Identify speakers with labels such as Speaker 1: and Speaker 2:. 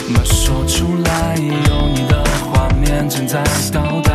Speaker 1: 么说出来？有你的画面正在倒带。